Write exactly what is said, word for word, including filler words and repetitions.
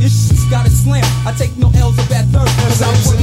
This shit's got a slam. I take no L's or bad third. Cause I